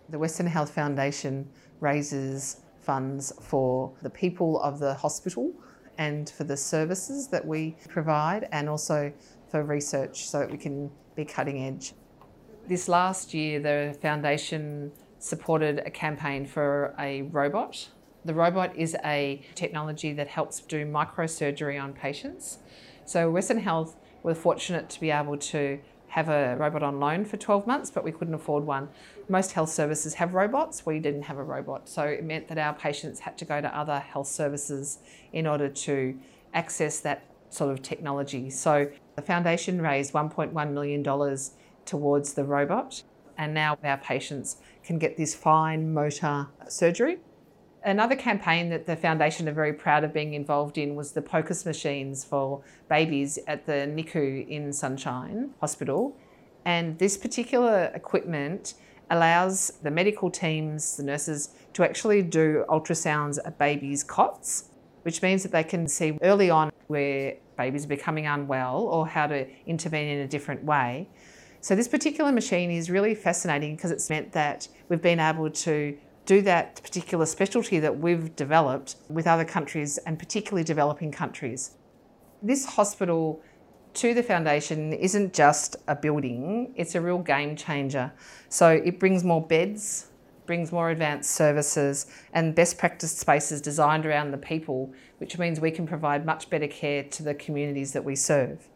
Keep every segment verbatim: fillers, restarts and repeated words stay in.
The Western Health Foundation raises funds for the people of the hospital and for the services that we provide, and also for research so that we can be cutting edge. This last year, the foundation supported a campaign for a robot. The robot is a technology that helps do microsurgery on patients. So Western Health were fortunate to be able to have a robot on loan for twelve months, but we couldn't afford one. Most health services have robots. We didn't have a robot. So it meant that our patients had to go to other health services in order to access that sort of technology. So the foundation raised one point one million dollars towards the robot, and now our patients can get this fine motor surgery. Another campaign that the foundation are very proud of being involved in was the POCUS machines for babies at the N I C U in Sunshine Hospital. And this particular equipment allows the medical teams, the nurses, to actually do ultrasounds of babies' cots, which means that they can see early on where babies are becoming unwell or how to intervene in a different way. So this particular machine is really fascinating because it's meant that we've been able to do that particular specialty that we've developed with other countries, and particularly developing countries. This hospital to the foundation isn't just a building, it's a real game changer. So it brings more beds, brings more advanced services and best practice spaces designed around the people, which means we can provide much better care to the communities that we serve.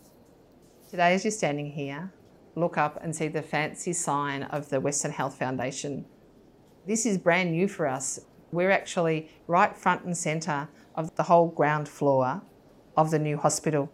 Today, as you're standing here, look up and see the fancy sign of the Western Health Foundation. This is brand new for us. We're actually right front and centre of the whole ground floor of the new hospital.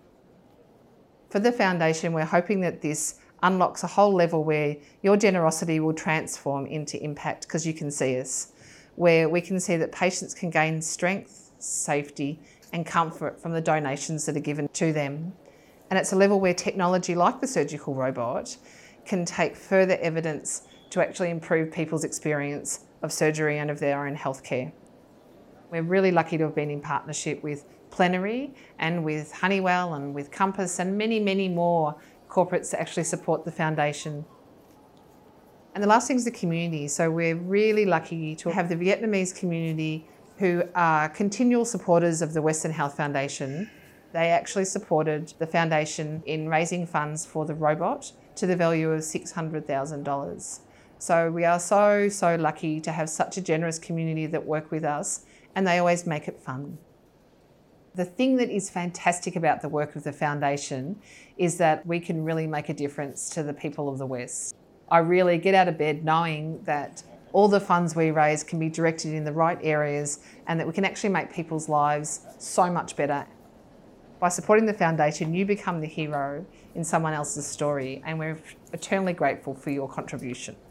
For the foundation, we're hoping that this unlocks a whole level where your generosity will transform into impact, because you can see us, where we can see that patients can gain strength, safety and comfort from the donations that are given to them. And it's a level where technology like the surgical robot can take further evidence to actually improve people's experience of surgery and of their own healthcare. We're really lucky to have been in partnership with Plenary and with Honeywell and with Compass and many, many more corporates that actually support the foundation. And the last thing is the community. So we're really lucky to have the Vietnamese community who are continual supporters of the Western Health Foundation. They actually supported the foundation in raising funds for the robot to the value of six hundred thousand dollars. So we are so, so lucky to have such a generous community that work with us, and they always make it fun. The thing that is fantastic about the work of the foundation is that we can really make a difference to the people of the West. I really get out of bed knowing that all the funds we raise can be directed in the right areas and that we can actually make people's lives so much better. By supporting the foundation, you become the hero in someone else's story, and we're eternally grateful for your contribution.